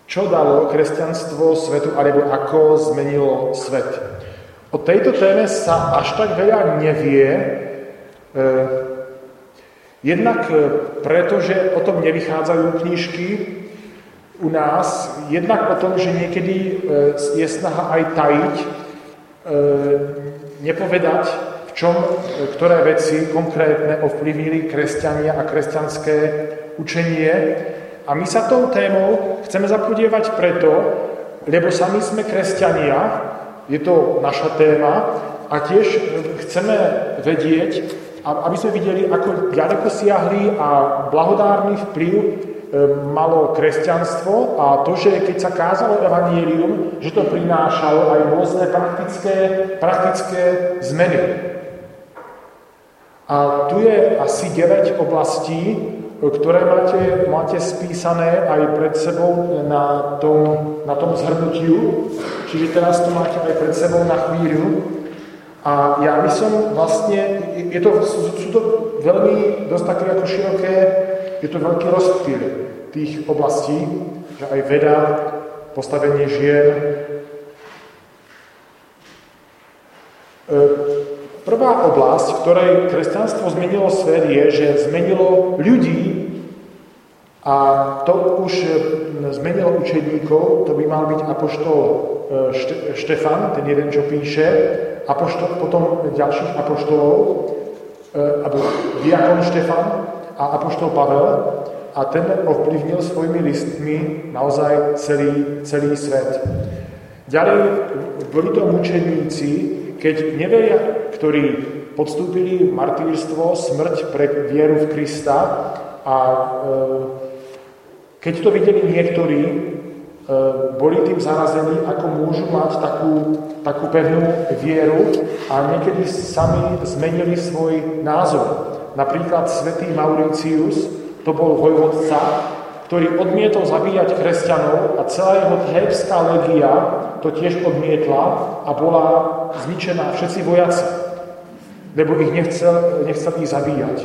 Čo dalo kresťanstvo svetu, alebo ako zmenilo svet? O tejto téme sa až tak veľa nevie, jednak preto, že o tom nevychádzajú knižky u nás, jednak o tom, že niekedy je snaha aj tajiť, nepovedať, v čom ktoré veci konkrétne ovplyvnili kresťania a kresťanské učenie. A my sa tou témou chceme zapodievať preto, lebo sami sme kresťania, je to naša téma, a tiež chceme vedieť, aby sme videli, ako ďaleko siahli a blahodárny vplyv malo kresťanstvo a to, že keď sa kázalo evanjelium, že to prinášalo aj rôzne praktické zmeny. A tu je asi 9 oblastí, ktoré máte spísané aj pred sebou na tom zhrnutiu. Čiže teraz to máte aj pred sebou na chvíľu. A ja by som vlastne, sú to veľmi dosť také ako široké, je to veľký rozptyl tých oblastí, že aj veda, postavenie žien. Prvá oblasť, v ktorej kresťanstvo zmenilo svet, je, že zmenilo ľudí a to už zmenilo učeníkov, to by mal byť apoštol Štefan, ten jeden, čo píše, potom ďalších apoštolov, alebo diakon Štefan a apoštol Pavel, a ten ovplyvnil svojimi listmi naozaj celý svet. Ďalej boli to mučeníci, keď neveria, ktorí podstúpili martýrstvo, smrť pre vieru v Krista, a keď to videli niektorí, boli tým zarazení, ako môžu mať takú pevnú vieru, a niekedy sami zmenili svoj názor. Napríklad svätý Mauricius, to bol vojvodca, ktorý odmietol zabíjať kresťanov, a celá jeho thébská legia to tiež odmietla a bola zničená, všetci vojaci, lebo ich nechceli zabíjať.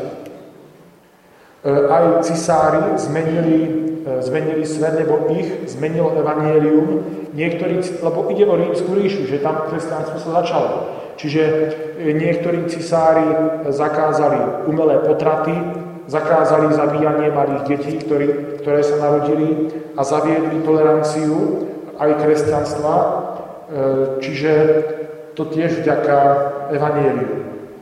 Aj cisári zmenili svet, lebo ich zmenilo evanjelium. Lebo ide o Rímsku ríšu, že tam kresťanstvo sa začalo. Čiže niektorí cisári zakázali umelé potraty, zakázali zabíjanie malých detí, ktoré sa narodili, a zaviedli toleranciu aj kresťanstva, čiže to tiež vďaka evanjeliu.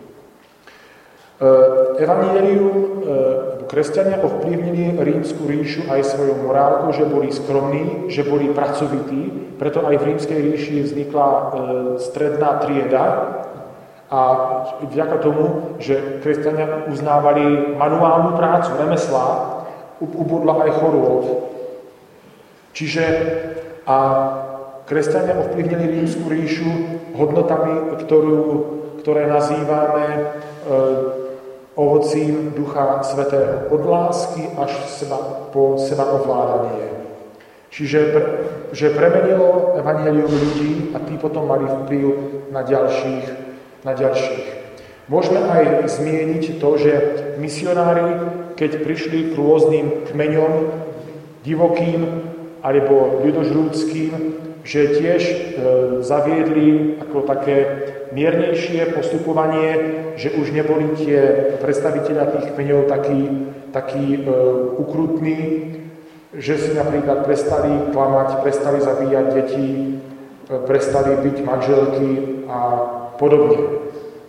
Kresťania ovplyvnili Rímsku ríšu aj svojou morálkou, že boli skromní, že boli pracovití, preto aj v Rímskej ríši vznikla stredná trieda, a vďaka tomu, že kresťania uznávali manuálnu prácu, remeslá, ubudla aj chorôb. Čiže a kresťania ovplyvnili Rímsku ríšu hodnotami, ktoré nazývame ovocím Ducha Svätého, od lásky až po sebaovládanie. Čiže že premenilo evanjelium ľudí, a tí potom mali vplyv na ďalších. Môžeme aj zmieniť to, že misionári, keď prišli k rôznym kmeňom, divokým alebo ľudožrúdským, že tiež zaviedli ako také miernejšie postupovanie, že už neboli tie predstavitelia tých kmeňov takí ukrutní, že si napríklad prestali klamať, prestali zabíjať deti, prestali byť manželky a podobne.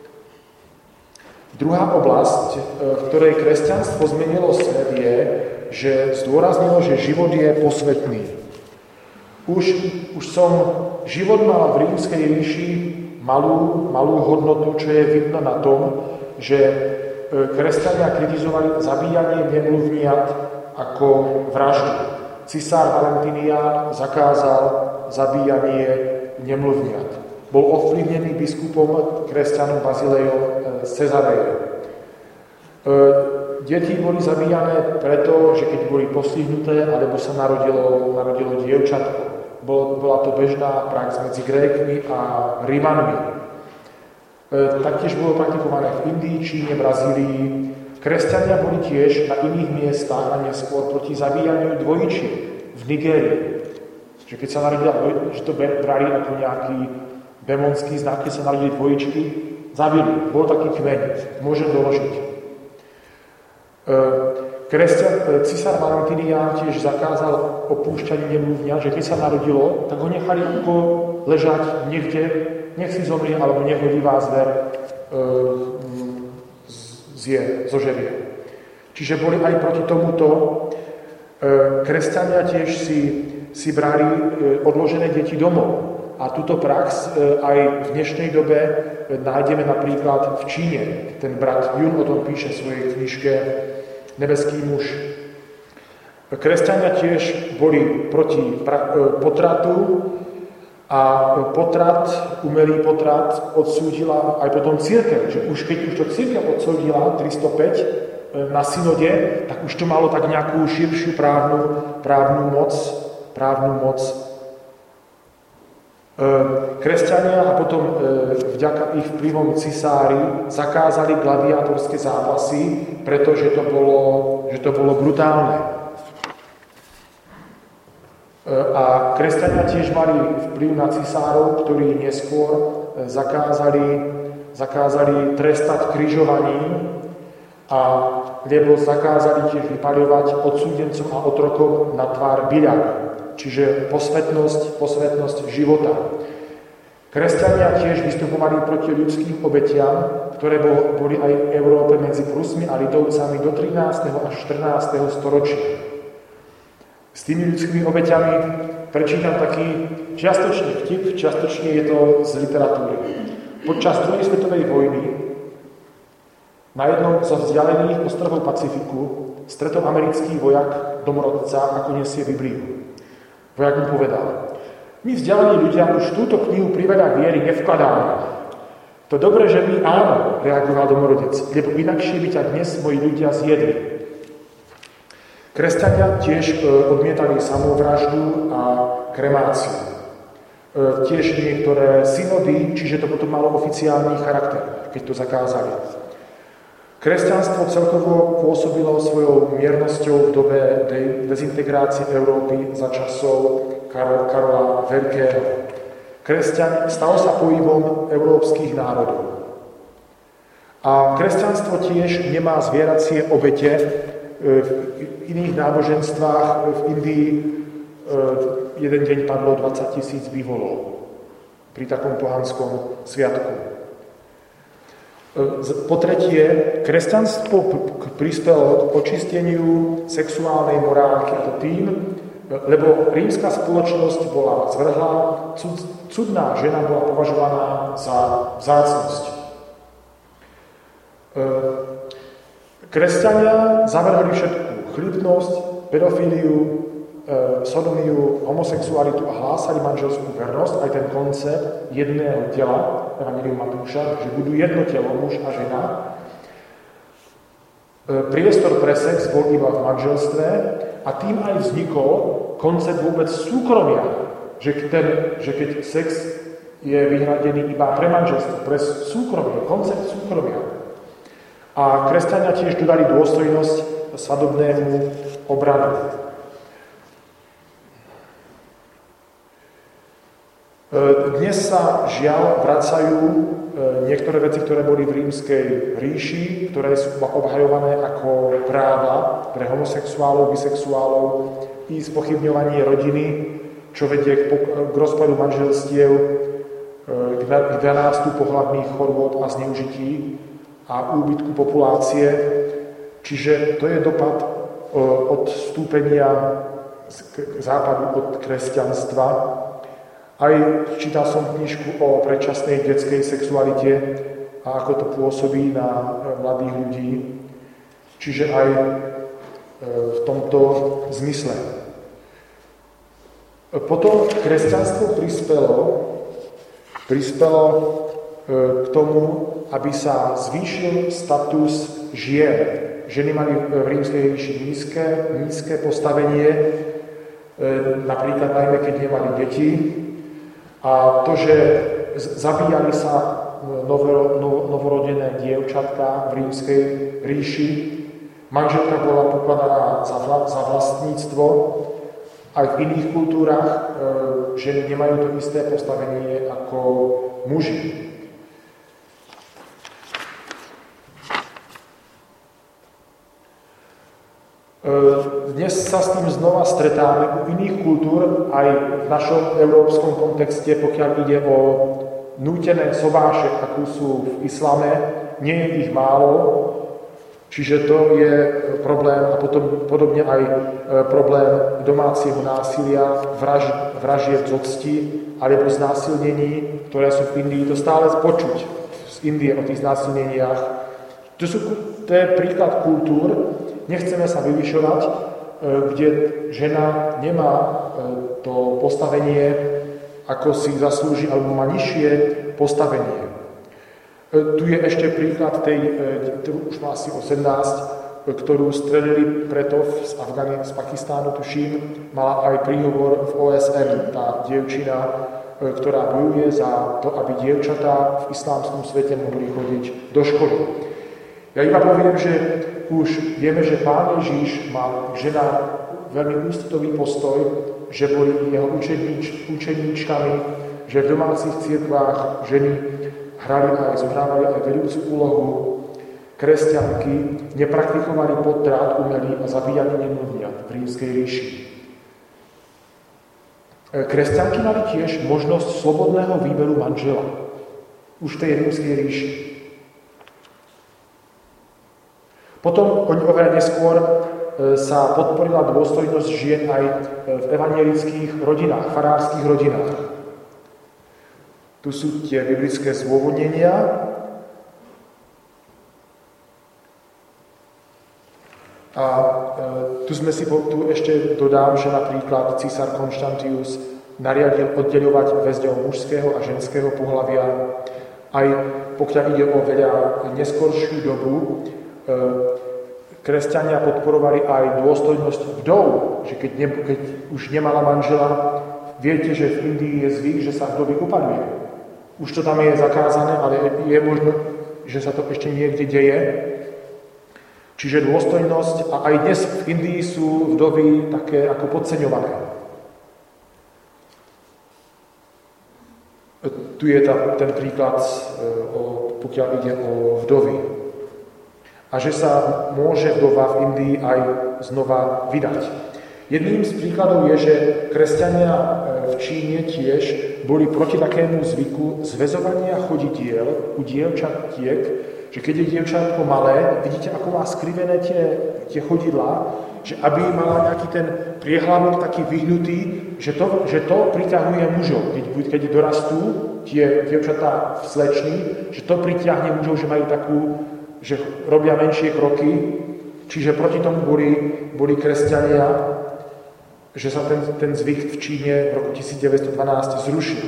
Druhá oblasť, v ktorej kresťanstvo zmenilo svet, je, že zdôraznilo, že život je posvätný. Už som život mal v Rímskej ríši malú hodnotu, čo je vidno na tom, že kresťania kritizovali zabíjanie nemluvniat ako vraždu. Cisár Valentinián zakázal zabíjanie nemluvniat. Bol ovplyvnený biskupom kresťanom Bazilejom z Cezareje. Deti boli zabíjané preto, že keď boli postihnuté, alebo sa narodilo dievčatko. Bola to bežná prax medzi Grékmi a Rimanmi. Taktiež bolo praktikované v Indii, Číne, Brazílii. Kresťania boli tiež na iných miestach a neskôr proti zabíjaniu dvojčiek v Nigérii. Že keď sa narodila, že to brali ako nejaký démonský znak, keď sa narodili dvojičky, zabili. Bol taký kmeň. Môžem doložiť. Cisár Valentinián tiež zakázal opúšťanie nemluvňa, že keď sa narodilo, tak ho nechali ako ležať niekde, nech si zomrie, alebo nech ho divá zver zožerie. Čiže boli aj proti tomuto. Kresťania tiež si brali odložené deti domov. A túto prax aj v dnešnej dobe nájdeme napríklad v Číne. Ten brat Jun o tom píše v svojej knižke Nebeský muž. Kresťania tiež boli proti potratu a umelý potrat odsúdila aj potom cirkev. Že keď už to cirkev odsúdila 305 na synode, tak už to malo tak nejakú širšiu právnu moc. Kresťania a potom vďaka ich vplyvom cisári zakázali gladiátorské zápasy, pretože to bolo brutálne. A kresťania tiež mali vplyv na cisárov, ktorí neskôr zakázali trestať križovaním, lebo zakázali tiež vypaľovať odsúdencom a otrokom na tvár byľak. Čiže posvetnosť života. Kresťania tiež vystupovali proti ľudským obetiam, ktoré boli aj v Európe medzi Prusmi a Lidovcami do 13. až 14. storočia. S tými ľudskými obeťami prečítam taký čiastočný vtip, čiastočne je to z literatúry. Počas druhej svetovej vojny na jednom zo vzdialených ostrovov Pacifiku stretol americký vojak domorodca, ako nesie Bibliu. Vojak mu povedal: my vzdialení ľudia už túto knihu pri veľa viery nevkladáme. To dobre, že my áno, reagoval domorodec, lebo inakšie by ťa dnes moji ľudia zjedli. Kresťania tiež odmietali samovraždu a kremáciu. Tiež niektoré synody, čiže to potom malo oficiálny charakter, keď to zakázali. Kresťanstvo celkovo pôsobilo svojou miernosťou v dobe dezintegrácie Európy za časov Karola Veľkého. Kresťan stal sa pohybom európskych národov. A kresťanstvo tiež nemá zvieracie obete. V iných náboženstvách v Indii jeden deň padlo 20 000 bivolov pri takom pohanskom sviatku. Po tretie, kresťanstvo prispelo k očisteniu sexuálnej morálky, a to tým, lebo rímska spoločnosť bola zvrhlá, cudná žena bola považovaná za vzácnosť. Kresťania zavrhli všetku chlipnosť, pedofíliu, sodomiu, homosexualitu a hlásali manželskú vernosť, aj ten koncept jedného tela, Evangelium Matúša, že budú jedno telo, muž a žena. Priestor pre sex bol iba v manželstve a tým aj vznikol koncept vôbec súkromia, že keď sex je vyhradený iba pre manželstvo, pre súkromie, koncept súkromia. A kresťania tiež dodali dôstojnosť svadobnému obradu. Dnes sa žiaľ vracajú niektoré veci, ktoré boli v rímskej ríši, ktoré sú obhajované ako práva pre homosexuálov, bisexuálov i spochybňovanie rodiny, čo vedie k rozpadu manželstiev, k nástupu pohlavných chorôb a zneužití a úbytku populácie. Čiže to je dopad odstúpenia k západu od kresťanstva. Aj čítal som knižku o predčasnej detskej sexualite a ako to pôsobí na mladých ľudí. Čiže aj v tomto zmysle. Potom kresťanstvo prispelo k tomu, aby sa zvýšil status žien. Ženy mali v rímskej ríši nízke postavenie, napríklad najmä keď nemali deti. A to, že zabíjali sa novorodené dievčatka v rímskej ríši, manželka bola pokladaná za vlastníctvo Aj v iných kultúrach ženy nemajú to isté postavenie ako muži. Dnes sa s tým znova stretáme u iných kultúr, aj v našom európskom kontexte, pokiaľ ide o nútené sobáše, akú sú v islame, nie je ich málo, čiže to je problém a potom podobne aj problém domácieho násilia, vražieb z octi alebo znásilnení, ktoré sú v Indii. To stále počuť z Indie o tých znásilneniach. To je príklad kultúr. Nechceme sa vyvyšovať, kde žena nemá to postavenie, ako si zaslúži, alebo má nižšie postavenie. Tu je ešte príklad už má asi 18, ktorú strelili preto z Pakistánu, tuším, mala aj príhovor v OSN, tá dievčina, ktorá bojuje za to, aby dievčatá v islámskom svete mohli chodiť do školy. Ja iba poviem, že už vieme, že Pán Ježiš mal k ženám veľmi úctivý postoj, že boli jeho učeníčkami, že v domácich cirkvách ženy zohrávali aj vedúcu úlohu. Kresťanky nepraktikovali potrat umelý a zabíjanie nemluvňat v Rímskej ríši. Kresťanky mali tiež možnosť slobodného výberu manžela už v tej Rímskej ríši. Potom oveľa neskôr sa podporila dôstojnosť žien aj v evangelických rodinách, farárskych rodinách. Tu sú tie biblické zdôvodnenia. A tu ešte dodám, že napríklad císar Konštantius nariadil oddeľovať väzňov mužského a ženského pohlavia. Aj pokiaľ ide o veľa neskoršiu dobu, kresťania podporovali aj dôstojnosť vdov, že keď už nemala manžela, viete, že v Indii je zvyk, že sa vdovy upaľuje. Už to tam je zakázané, ale je možno, že sa to ešte niekde deje. Čiže dôstojnosť, a aj dnes v Indii sú vdovy také ako podceňované. Tu je ten príklad, pokiaľ ide o vdovy. A že sa môže vdova v Indii aj znova vydať. Jedným z príkladov je, že kresťania v Číne tiež boli proti takému zvyku zväzovania chodidiel u dievčatiek, že keď je dievčatko malé, vidíte, ako má skrivené tie chodidlá, že aby mala nejaký ten priehlavok taký vyhnutý, že to priťahuje mužov. Keď dorastú tie dievčatá v slečni, že to pritiahne mužov, že majú takú, že robia menšie kroky, čiže proti tomu boli kresťania, že sa ten zvyk v Číne v roku 1912 zrušil.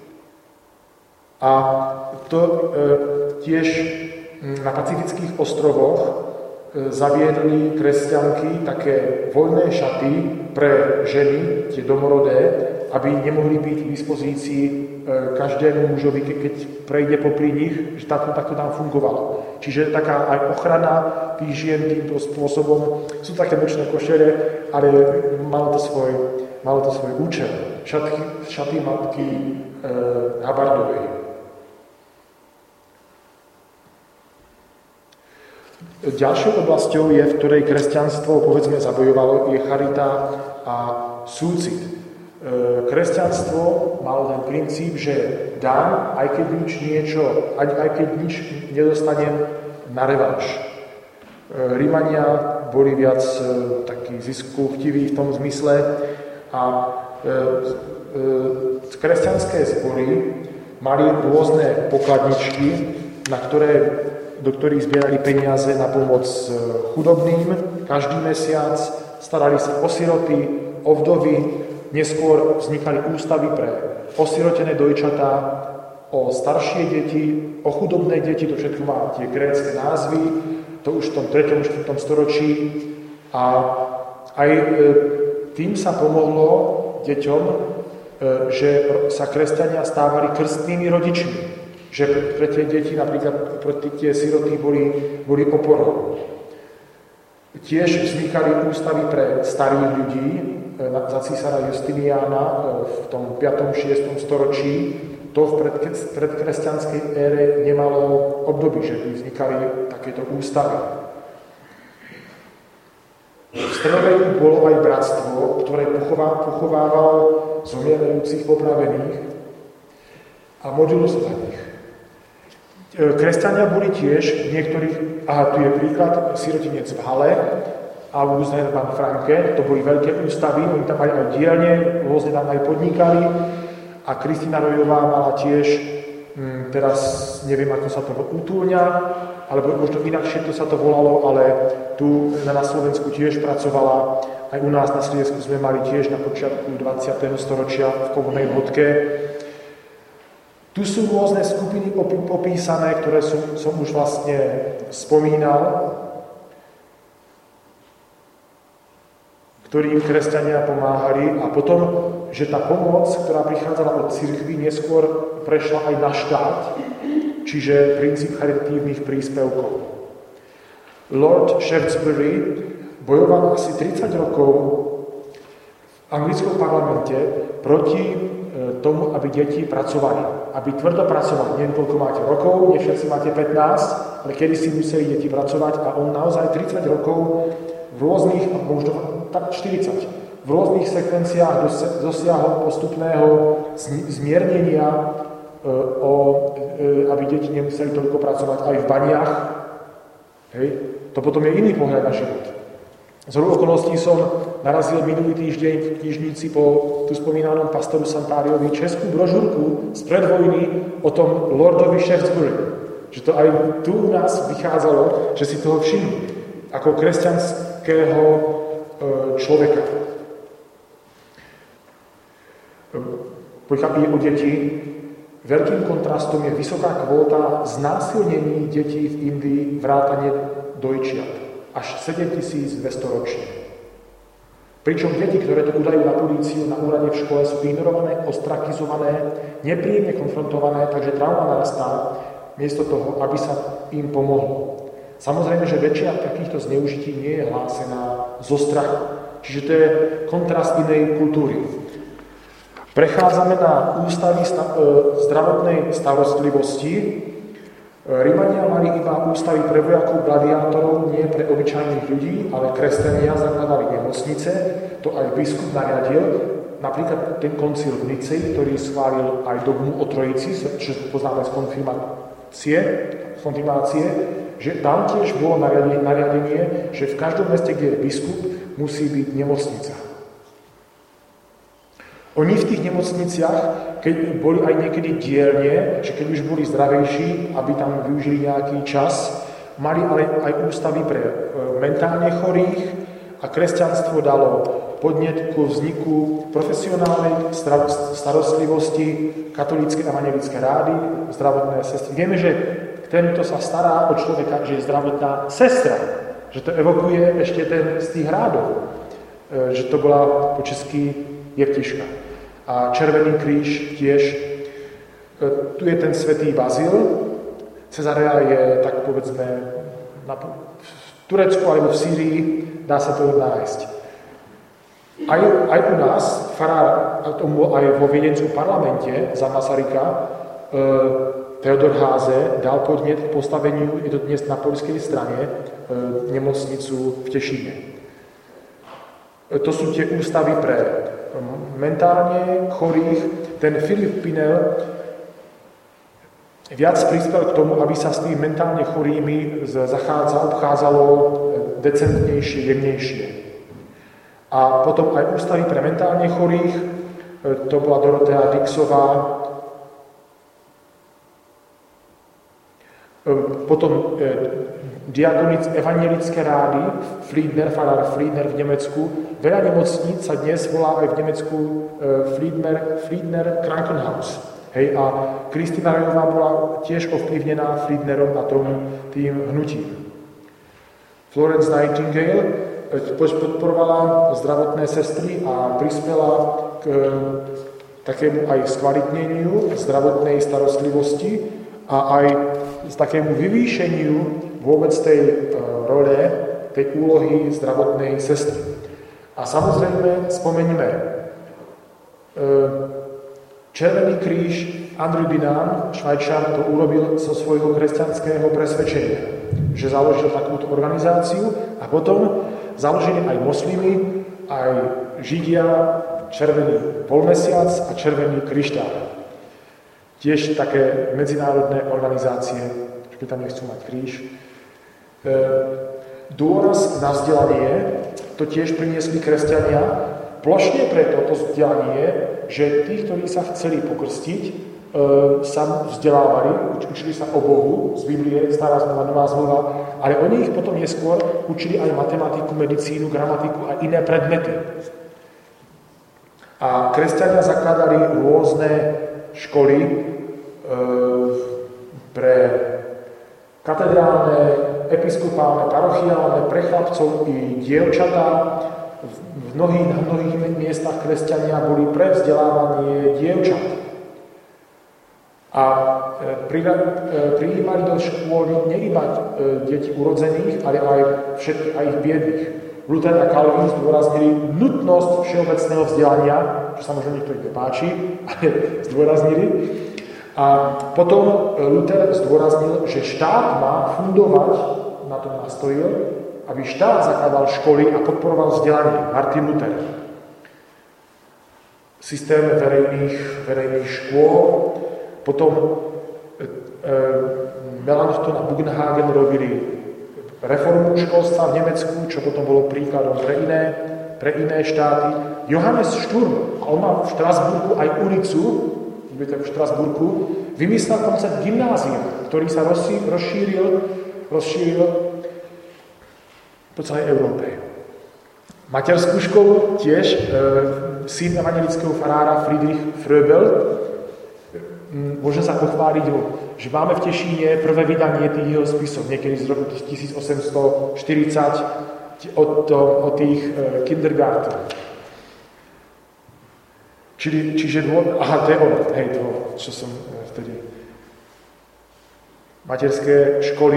A to tiež na pacifických ostrovoch zaviedli kresťanky také voľné šaty pre ženy, tie domorodé, aby nemohli byť v dispozícii každému mužovi, keď prejde popri nich, že takto tam fungovalo. Čiže taká aj ochrana tých žien týmto spôsobom. Sú také nočné košere, ale malo to svoj účel. Šaty matky Habardovej. Ďalšou oblasťou je, v ktorej kresťanstvo, povedzme, zabojovalo, je charita a súcit. Kresťanstvo malo ten princíp, že dám, aj keď nič nedostanem na revanš. Rímania boli viac takí ziskuchtiví v tom zmysle a kresťanské zbory mali rôzne pokladničky, do ktorých zbierali peniaze na pomoc chudobným každý mesiac, starali sa o siroty, o vdovy, neskôr vznikali ústavy pre osirotené dojčatá, o staršie deti, o chudobné deti, to všetko má tie grécke názvy, to už v tom 3. 4. storočí. A aj tým sa pomohlo deťom, že sa kresťania stávali krstnými rodičmi. Že pre tie deti, napríklad pre tie siroty, boli oporou. Tiež vznikali ústavy pre starých ľudí, za císara Justiniána v tom 5. 6. storočí, to v predkresťanskej ére nemalo období, že by vznikali takéto ústavy. V stredoveku bolo aj bratstvo, ktoré pochovávalo zomierajúcich popravených a modlilo sa za nich. Kresťania boli tiež v niektorých, tu je príklad, sirotinec v Hale, August Hermann Franke, to boli veľké ústavy, oni tam mali aj dielne, rôzne tam aj podnikali a Kristina Rojová mala tiež, teraz neviem, ako sa to útulňa, alebo možno inakšie to sa to volalo, ale tu na Slovensku tiež pracovala, aj u nás na Sliesku sme mali tiež na počiatku 20. storočia v Kovonej Vodke. Tu sú rôzne skupiny popísané, ktoré som už vlastne spomínal, ktorým kresťania pomáhali a potom, že tá pomoc, ktorá prichádzala od cirkvi, neskôr prešla aj na štát, čiže princíp charitatívnych príspevkov. Lord Shaftesbury bojoval asi 30 rokov v anglickom parlamente proti tomu, aby deti pracovali. Aby tvrdo pracovali. Neviem, koľko máte rokov, nie všetci máte 15, ale kedy si museli deti pracovať a on naozaj 30 rokov v rôznych, možno tak 40, v rôznych sekvenciách dosiahol postupného zmiernenia, aby deti nemuseli toľko pracovať aj v baniach. Hej. To potom je iný pohľad na život. Z okolností som narazil minulý týždeň v knižnici po tu spomínanom pastoru Santáriovi českú brožúrku z predvojny o tom Lordovi Shaftesbury. Že to aj tu u nás vychádzalo, že si toho všimli ako kresťanského človeka. Pokiaľ ide o deti, veľkým kontrastom je vysoká kvóta znásilnení detí v Indii vrátane dojčiat. Až 7200 ročne. Pričom deti, ktoré to udajú na políciu, na úrade v škole, sú ignorované, ostrakizované, nepríjemne konfrontované, takže trauma narastá, miesto toho, aby sa im pomohlo. Samozrejme, že väčšina takýchto zneužití nie je hlásená zo strachu. Čiže to je kontrast inej kultúry. Prechádzame na ústavy zdravotnej starostlivosti. Rimania mali iba ústavy pre vojakov, gladiátorov, nie pre obyčajných ľudí, ale kresťania zakladali nemocnice, to aj biskup nariadil. Napríklad ten koncil v Nicei, ktorý schválil aj dogmu o Trojici, čo poznáme z konfirmácie, že tam tiež bolo nariadenie, že v každom meste, kde je biskup, musí byť nemocnica. Oni v tých nemocniciach, keď boli aj niekedy dielne, že keď už boli zdravejší, aby tam využili nejaký čas, mali ale aj ústavy pre mentálne chorých a kresťanstvo dalo podnet ku vzniku profesionálnej starostlivosti, katolícke evangelické rády, zdravotné sestry. Vieme, že ten, kto sa stará o človeka, že je zdravotná sestra, že to evokuje ešte ten z tých rádov, že to bola po česky Jevtiška. A Červený kríž tiež, tu je ten svätý Bazil, Cezarea je, tak povedzme, v Turecku alebo v Sýrii, dá sa to nájsť. Aj u nás, farár, aj vo Viedenskom parlamente za Masaryka, Theodor Háze dal podnet k postaveniu, je to dnes na poľskej strane, nemocnicu v Tešíne. To sú tie ústavy pre mentálne chorých. Ten Filip Pinel viac prispel k tomu, aby sa s tými mentálne chorými obchádzalo decentnejšie, jemnejšie. A potom aj ústavy pre mentálne chorých, to bola Dorotea Dixová. Potom evangelické rády, farár Friedner v Nemecku. Veľa nemocníc sa dnes volá aj v Nemecku Friedner Krankenhaus. Hej, a Kristina Rojová bola tiež ovplyvnená Friednerom a tým hnutím. Florence Nightingale podporovala zdravotné sestry a prispela k takému aj skvalitneniu zdravotnej starostlivosti a aj z takému vyvýšeniu vôbec tej role, tej úlohy zdravotnej sestry. A samozrejme spomeňme Červený kríž. Andrew Dinan, Švajčiar, to urobil zo svojho kresťanského presvedčenia, že založil takúto organizáciu a potom založili aj moslimy, aj Židia, Červený polmesiac a Červený kryštál. Tiež také medzinárodné organizácie, čo tam nechcú mať kríž. Dôraz na vzdelanie, to tiež priniesli kresťania, plošne pre toto vzdelanie, že tí, ktorí sa chceli pokrstiť, sa vzdelávali, učili sa o Bohu z Biblie, stará zmluva, nová zmluva, ale oni ich potom neskôr učili aj matematiku, medicínu, gramatiku a iné predmety. A kresťania zakladali rôzne školy pre katedrálne, episkopálne, parochiálne, pre chlapcov i dievčatá. Na mnohých miestach kresťania boli pre vzdelávanie dievčat. A prijímali do škôl nie iba deti urodzených, ale aj všetkých aj ich biedných. Luther a Calvin zdôraznili nutnosť všeobecného vzdelania, čo sa možno niektorým nepáči, ale zdôraznili. A potom Luther zdôraznil, že štát má fundovať, na tom nastojil, aby štát zakladal školy a podporoval vzdelanie. Martin Luther. Systém verejných škôl. Potom Melanchthon a Bugenhagen robili reformu školstva v Nemecku, čo potom bolo príkladom pre iné štáty. Johannes Sturm, a on má v Štrasburgu aj ulicu, v Štrasburgu, vymyslel koncept gymnázia, ktorý sa rozšíril po celej Európe. Materskú školu tiež syn evangelického farára Friedrich Fröbel. Môžem sa pochváliť, že máme v Tešíne prvé vydanie tých jeho spisov, niekedy z roku 1840 od tých kindergarten. Čiže aha, to je ono, hej, to, čo som vtedy... Materské školy.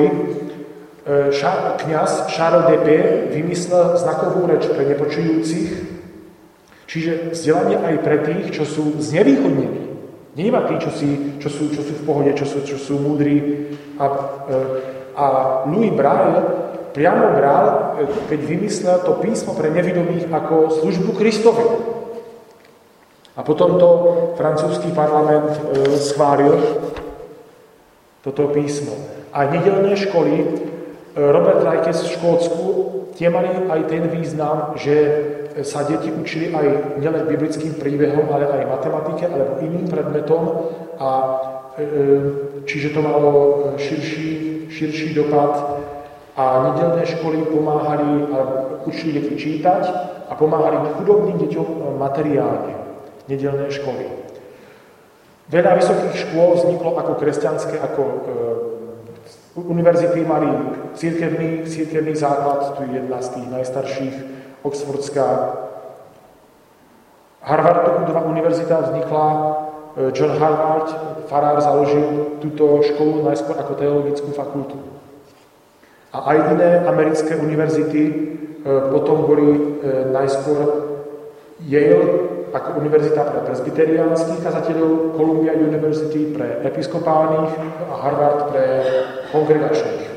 Kňaz Charles d'Épée vymyslel znakovú reč pre nepočujúcich, čiže vzdelanie aj pre tých, čo sú znevýhodnení. Nie iba tí, čo sú v pohode, čo sú múdri. A Louis Braille priamo bral, keď vymyslel to písmo pre nevidomých ako službu Kristovi. A potom to francúzsky parlament schválil, toto písmo. A nedeľné školy, Robert Rijkes v Škótsku, tie mali aj ten význam, že sa deti učili aj nielen biblickým príbehom, ale aj matematike alebo iným predmetom a čiže to malo širší dopad a nedeľné školy pomáhali a učili deti čítať a pomáhali chudobným deťom materiálne. Nedeľné školy. Veľa vysokých škôl vzniklo ako kresťanské, ako univerzity mali cirkevný základ, tu je jedna z tých najstarších, Oxfordská. Harvardová univerzita vznikla, John Harvard, farár, založil túto školu najskôr ako teologickú fakultu. A aj iné americké univerzity potom boli najskôr Yale ako univerzita pre presbyteriánskych kazateľov, Columbia University pre episkopálnych a Harvard pre kongregačných.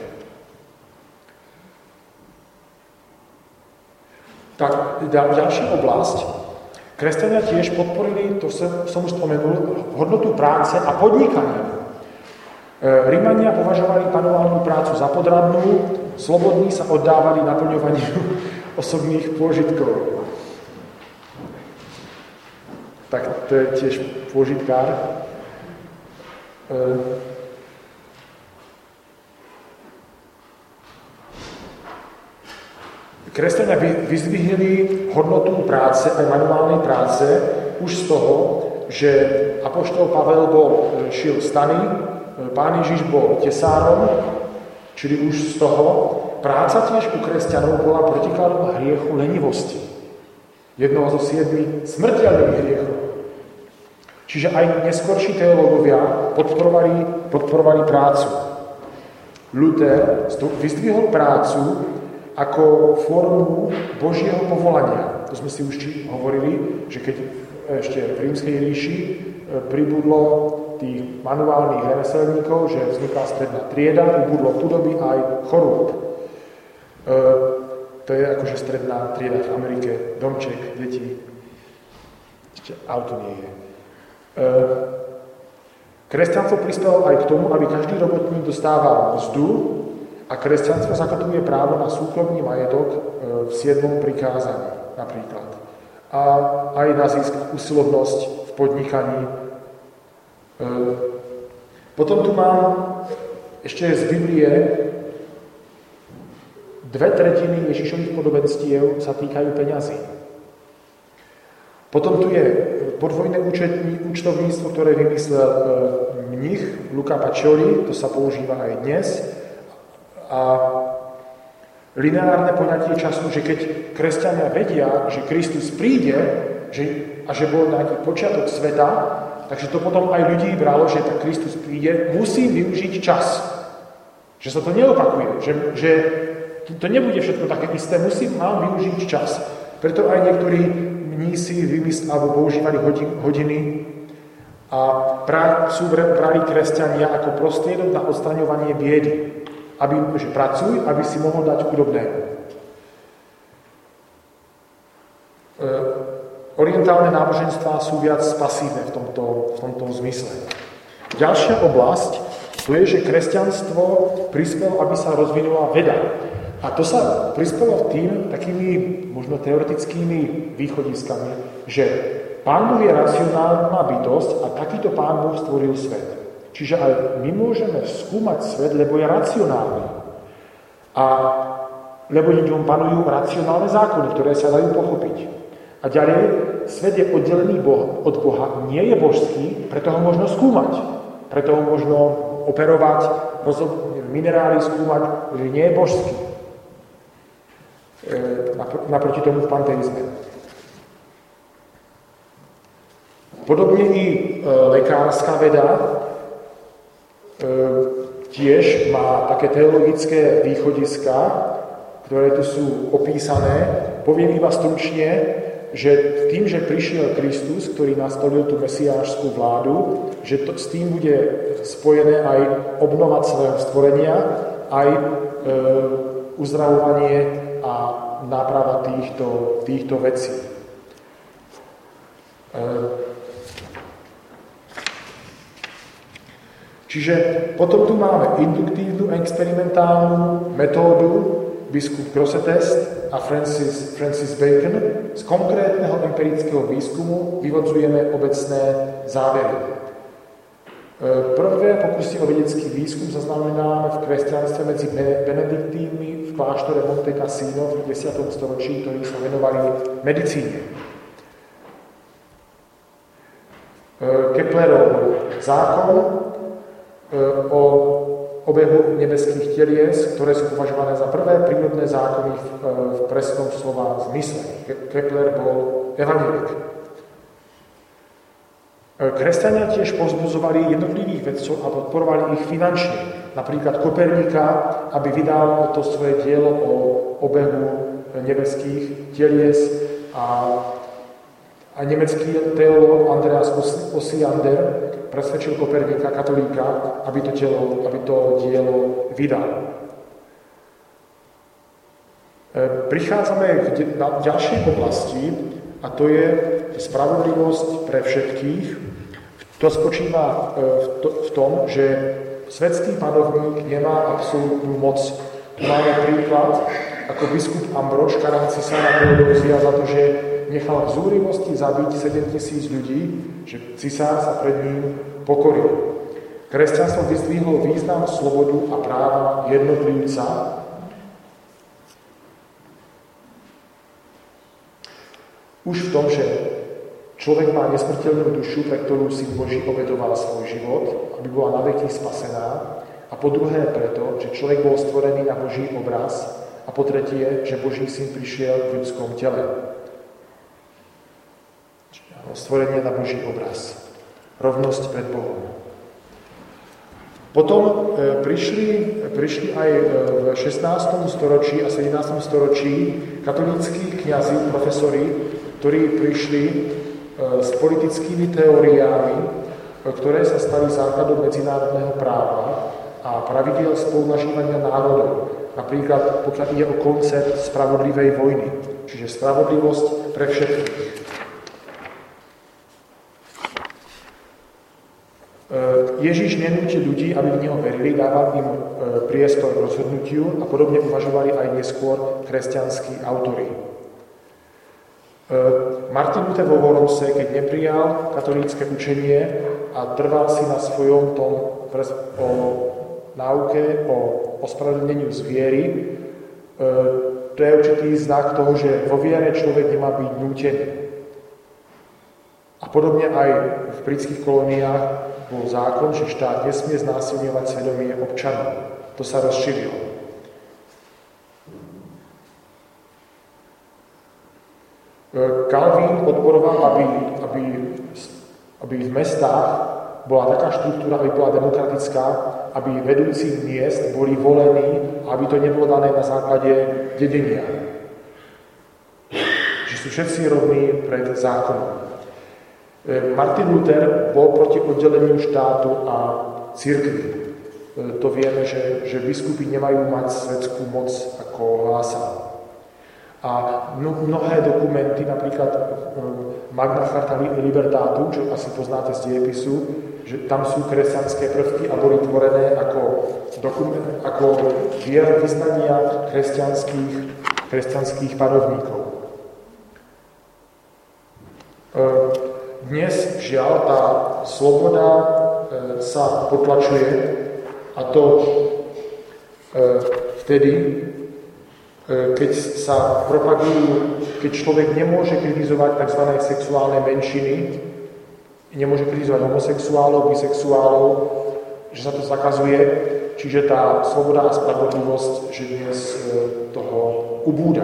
Tak ďalšia oblasť. Kresťania tiež podporili, to som už spomenul, hodnotu práce a podnikania. Rimania považovali manuálnu prácu za podradnú, slobodní sa oddávali naplňovaniu osobných pôžitkov. Tak to je tiež pôžitkár. Kresťania vyzdvihnili hodnotu práce aj manuálnej práce už z toho, že apoštol Pavel šil stany, Pán Ježiš bol tesárom, čili už z toho práca tiež u kresťanov bola protikladom hriechu lenivosti. Jednoho zo 7 smrteľných hriechov. Čiže aj neskorší teológovia podporovali prácu. Luther vyzdvihol prácu ako formu Božieho povolania. To sme si už hovorili, že keď ešte v Rímskej ríši pribudlo tých manuálnych remeselníkov, že vznikla stredná trieda, ubudlo chudoby aj chorôb. To je akože stredná trieda v Amerike, domček, deti, ešte auto nie je. Kresťanstvo prispelo aj k tomu, aby každý robotník dostával mzdu a kresťanstvo zakotvuje právo na súkromný majetok v 7. prikázaní napríklad. A aj na zisk a usilovnosť v podnikaní. Potom tu mám ešte z Biblie 2/3 Ježišových podobenstiev sa týkajú peňazí. Potom tu je podvojné účtovníctvo, ktoré vymyslel mních Luca Pacioli, to sa používa aj dnes. A lineárne poňatie času, že keď kresťania vedia, že Kristus príde a že bol nejaký počiatok sveta, takže to potom aj ľudí bralo, že tak Kristus príde, musí využiť čas. Že sa to neopakuje, že to nebude všetko také isté, mám využiť čas. Preto aj niektorí mnísi alebo používali hodiny a brali kresťania ako prostriedok na odstraňovanie biedy. Že pracuj, aby si mohol dať chudobnému. Orientálne náboženstvá sú viac pasívne v tomto zmysle. Ďalšia oblasť, to je, že kresťanstvo prispelo, aby sa rozvinula veda. A to sa prispelo tým takými možno teoretickými východiskami, že Pán Boh je racionálna bytosť a takýto Pán Boh stvoril svet. Čiže aj my môžeme skúmať svet, lebo je racionálny. A lebo v ňom panujú racionálne zákony, ktoré sa dajú pochopiť. A ďalej, svet je oddelený od Boha, nie je božský, preto ho možno skúmať. Preto ho možno operovať, minerály skúmať, že nie je božský. Naproti tomu v panteizme. Podobne i lekárska veda tiež má také teologické východiska, ktoré tu sú opísané. Poviem iba stručne, že tým, že prišiel Kristus, ktorý nastolil tú mesiášskú vládu, že s tým bude spojené aj obnova celého stvorenia, aj uzdravovanie a náprava týchto vecí. Čiže potom tu máme induktívnu experimentálnu metódu biskup Grosseteste a Francis Bacon. Z konkrétneho empirického výskumu vyvodzujeme obecné závery. Prvé pokusy o vedecký výskum zaznamenáme v kresťanstve medzi benediktínmi v kláštore Monte Cassino v 10. storočí, ktorí sa venovali medicíne. Keplerov zákon o obehu nebeských telies, ktoré sú považované za prvé prírodné zákony v presnom slova zmysle. Kepler bol evanjelik. Kresťania tiež povzbudzovali jednotlivých vedcov a podporovali ich finančne. Napríklad Kopernika, aby vydal to svoje dielo o obehu nebeských telies a nemecký teológ Andreas Osiander presvedčil Kopernika, katolíka, aby to dielo vydal. Prichádzame k ďalšej oblasti a to je spravodlivosť pre všetkých. To spočíva v tom, že svetský panovník nemá absolútnu moc. Tu máme príklad ako biskup Ambrož, karhal cisára Teodózia za to, že nechal v zúrivosti zabiť 7 000 ľudí, že cisár sa pred ním pokoril. Kresťanstvo vyzdvihlo význam slobodu a práva jednotlivca. Už v tom, že človek má nesmrteľnú dušu, pre ktorú Syn Boží obetoval svoj život, aby bola naveky spasená. A po druhé preto, že človek bol stvorený na Boží obraz. A po tretie, že Boží Syn prišiel v ľudskom tele. Stvorenie na Boží obraz. Rovnosť pred Bohom. Potom prišli aj v 16. storočí a 17. storočí katolíckí kňazi, profesori, ktorí prišli s politickými teóriami, ktoré sa stali základom medzinárodného práva a pravidiel spolunažívania národov. Napríklad, pokiaľ ide o koncept spravodlivej vojny, čiže spravodlivosť pre všetkých. Ježíš nenúti ľudí, aby v neho verili, dával im priestor k rozhodnutiu a podobne uvažovali aj neskôr kresťanskí autori. Martin Luther vo Wormse, keď neprijal katolícke učenie a trval si na svojom tom o náuke o ospravedlneniu z viery, to je určitý znak toho, že vo viere človek nemá byť nútený. A podobne aj v britských kolóniách bol zákon, že štát nesmie znásilňovať svedomie občanov. To sa rozšírilo. Calvin podporoval, aby v mestách bola taká štruktúra, aby bola demokratická, aby vedúci miest boli volení a aby to nebolo dané na základe dedenia. Že sú všetci rovní pred zákonom. Martin Luther bol proti oddeleniu štátu a cirkvi. To vieme, že biskupy nemajú mať svetskú moc, ako hlásal. A mnohé dokumenty, napríklad Magna Carta Libertatum, čo asi poznáte z dejepisu, že tam sú kresťanské prvky a boli tvorené ako vierovyznania kresťanských panovníkov. Dnes, žiaľ, tá sloboda sa potlačuje a to vtedy, keď sa propagujú, keď človek nemôže kritizovať tzv. Sexuálne menšiny, nemôže kritizovať homosexuálov, bisexuálov, že sa to zakazuje, čiže tá sloboda a spravodlivosť, že dnes toho ubúda.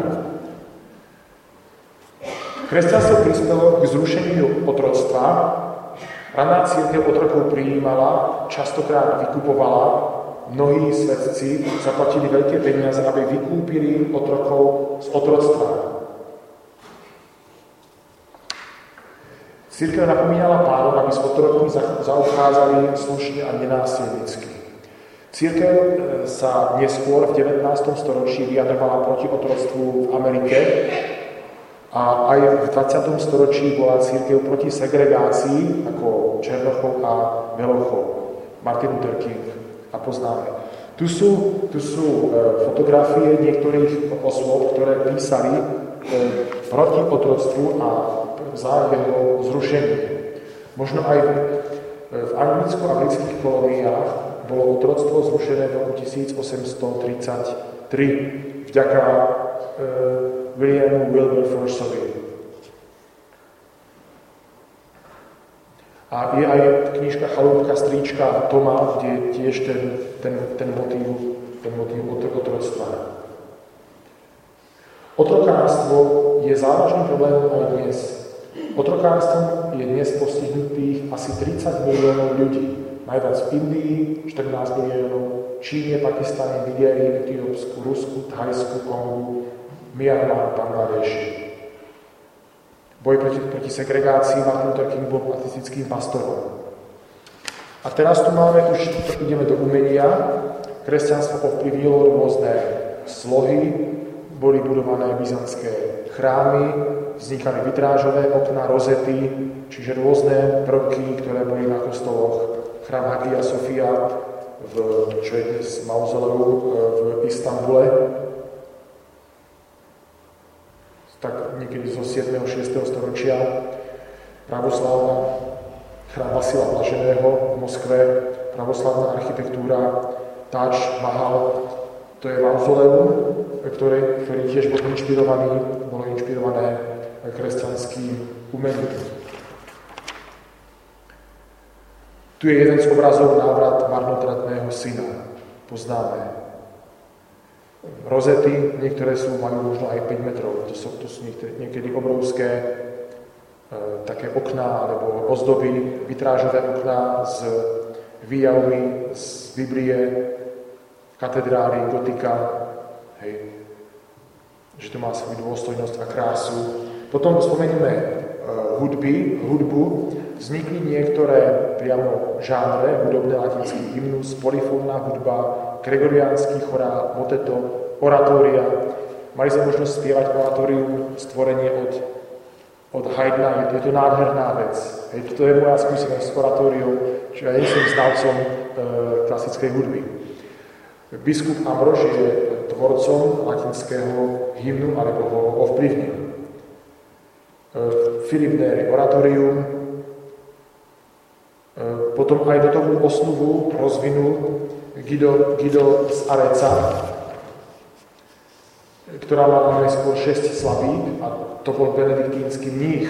Kresťanstvo prispelo k zrušeniu otroctva. Raná cirkev otrokov prijímala, častokrát vykupovala. Mnohí svetci zaplatili veľké peniaze, aby vykúpili otrokov z otroctva. Cirkev napomínala pánov, aby s otrokmi zaobchádzali slušne a nenásilnícky. Cirkev sa neskôr v 19. storočí vyjadrovala proti otroctvu v Amerike a aj v 20. storočí bola cirkev proti segregácii ako černochov a belochov. Martin Luther King. A poznáme. Tu sú fotografie niektorých osôb, ktoré písali proti otroctvu a za jeho zrušenie. Možno aj v Anglicku a britských kolóniách bolo otroctvo zrušené v roku 1833 vďaka Williamu Wilberforceovi. A je aj knižka Chalúbka strýčka Toma, kde je tiež ten motív otroctva. Otrokárstvo je závažným problémom aj dnes. Otrokárstvom je dnes postihnutých asi 30 miliónov ľudí. Najviac v Indii, 14 miliónov, Číne, Pakistane, Nigérii, Etiópsku, Rusku, Thajsku, Kongu, Myanmar, Bangladeši. Boj proti segregácii Martin Luther King bol ateistickým pastorom. A teraz tu máme, už ideme do umenia. Kresťanstvo ovplyvnilo rôzne slohy, boli budované byzantské chrámy, vznikali vitrážové okná, rozety, čiže rôzne prvky, ktoré boli na kostoloch. Chrám Hagia Sofia, čo je dnes mauzoleum v Istanbule, tak niekedy zo 7. 6. storočia, pravoslavná chrám Vasila Blaženého v Moskve, pravoslavná architektúra, Taj Mahal, to je mauzoleum, ktorý tiež bolo inšpirované kresťanským umením. Tu je jeden z obrazov návrat marnotratného syna. Poznáme. Rozety, niektoré majú možno aj 5 metrov, to sú niekedy obrovské také okná alebo ozdoby, vitrážové okná z výjavmi z Biblie, v katedráli, gotika, hej, že to má svoju dôstojnosť a krásu. Potom spomenieme hudbu. Vznikli niektoré priamo žánre, hudobné latinský hymnus, polifónna hudba, gregoriánsky chorál, moteto, oratória. Mali sme možnosť spievať oratórium, stvorenie od Haydna. Je to nádherná vec. Toto je moja skúsenosť s oratóriou, čiže ja nie som znalcom klasickej hudby. Biskup Ambrož je tvorcom latinského hymnu, alebo ho ovplyvnil. Filip Neri oratórium, potom aj dotovú osnovu rozvinul Guido z Areca, ktorá mala najskôr 6 slavík a to bol benediktínsky mních.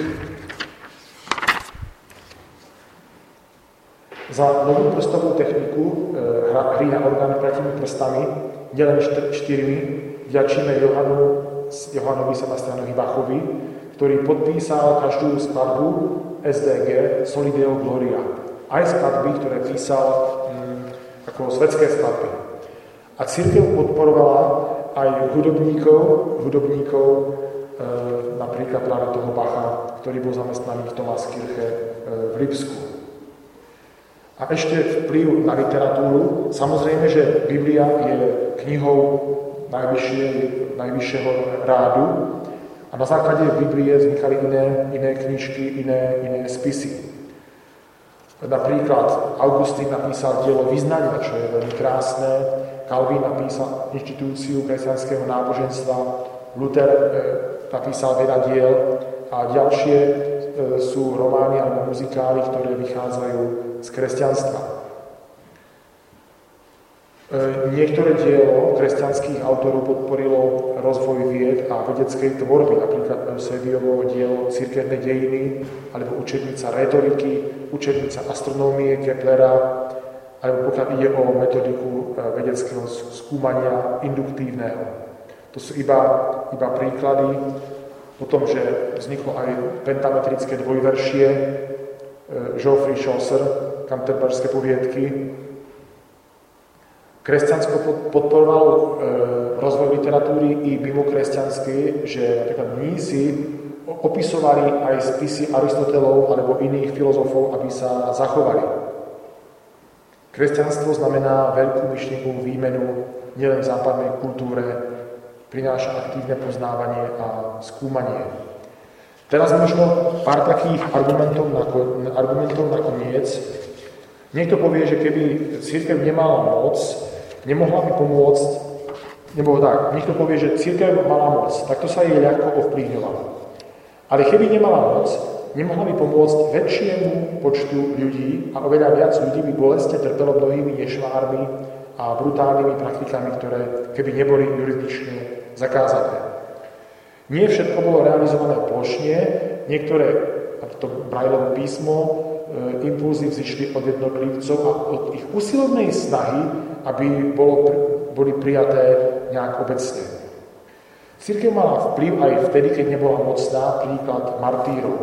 Za novú prstovú techniku hry na orgány kratými prstami, nielen 4, vďačíme Johanovi Sebastianovi Bachovi, ktorý podpísal každú skladbu SDG Soli Deo Gloria. Aj skladby, ktoré písal ako svetské skladby. A cirkev podporovala aj hudobníkov, napríklad práve toho Bacha, ktorý bol zamestnaný v Tomáskirche v Lipsku. A ešte vplyv na literatúru. Samozrejme, že Biblia je knihou najvyššieho rádu a na základe Biblie vznikali iné knižky, iné spisy. Napríklad Augustín napísal dielo Vyznania, čo je veľmi krásne, Calvin napísal inštitúciu kresťanského náboženstva, Luther napísal veľa diel a ďalšie sú romány alebo muzikály, ktoré vychádzajú z kresťanstva. Niektoré dielo kresťanských autorov podporilo rozvoj vied a vedeckej tvorby, napríklad Eusebiovo dielo Cirkevné dejiny, alebo učebnica retoriky, učebnica astronómie Keplera, alebo pokiaľ ide o metodiku vedeckého skúmania induktívneho. To sú iba príklady. Potom, že vzniklo aj pentametrické dvojveršie, Geoffrey Chaucer, Canterburyské poviedky. Kresťansko podporovalo rozvoj literatúry i mimo kresťanskej, že napríklad mnísi opisovali aj spisy Aristotelov alebo iných filozofov, aby sa zachovali. Kresťanstvo znamená veľkú myšlienkovú výmenu nielen v západnej kultúre, prináša aktívne poznávanie a skúmanie. Teraz možno pár takých argumentov nakoniec. Niekto povie, že keby cirkev nemala moc, nemohla by pomôcť, nebo tak, niekto povie, že cirkev mala moc, tak to sa jej ľahko ovplyvňovalo. Ale keby nemala moc, nemohla by pomôcť väčšiemu počtu ľudí a oveľa viac ľudí by bolestne trpelo mnohými nešvármi a brutálnymi praktikami, ktoré keby neboli jurisdične zakázané. Nie všetko bolo realizované plošne, niektoré, to Braillovo písmo, impulzy vzýšli od jednotlivcov a od ich usilovnej snahy, aby boli prijaté nejak obecne. Cirkev mala vplyv aj vtedy, keď nebola mocná, príklad martírov.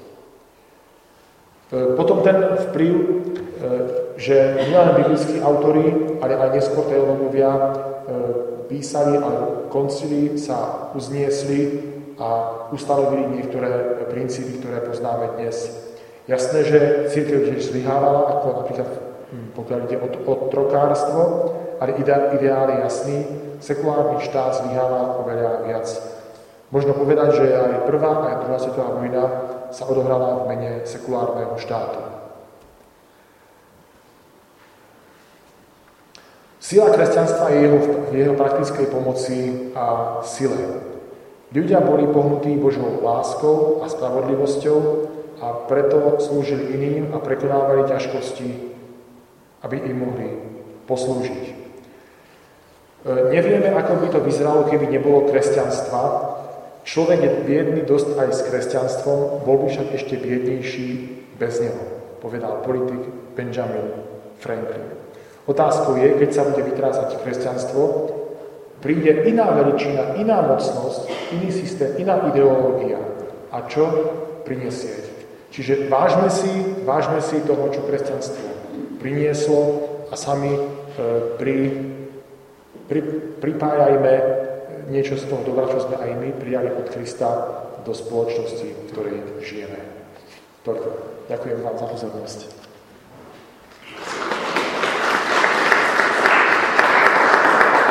Potom ten vplyv, že nielen biblickí autori, ale aj neskôr teológovia písali, ale koncily sa uzniesli a ustanovili niektoré princípy, ktoré poznáme dnes. Jasné, že cirkev tiež zlyhávala, ako napríklad pokiaľ ide o trokárstvo, ale ideál je jasný, sekulárny štát zlyháva oveľa viac. Možno povedať, že aj prvá, aj druhá svetová vojna sa odohrala v mene sekulárneho štátu. Sila kresťanstva je v jeho praktickej pomoci a sile. Ľudia boli pohnutí Božou láskou a spravodlivosťou a preto slúžili iným a prekonávali ťažkosti, aby im mohli poslúžiť. Nevieme, ako by to vyzeralo, keby nebolo kresťanstva. Človek je biedný dosť aj s kresťanstvom, bol by však ešte biednejší bez neho, povedal politik Benjamin Franklin. Otázkou je, keď sa bude vytrácať kresťanstvo, príde iná veličina, iná mocnosť, iný systém, iná ideológia. A čo prinesie? Čiže vážme si toho, čo kresťanstvo prinieslo a sami pripájajme niečo z toho dobra, čo sme aj my prijali od Krista do spoločnosti, v ktorej žijeme. Toľko. Ďakujem vám za pozornosť.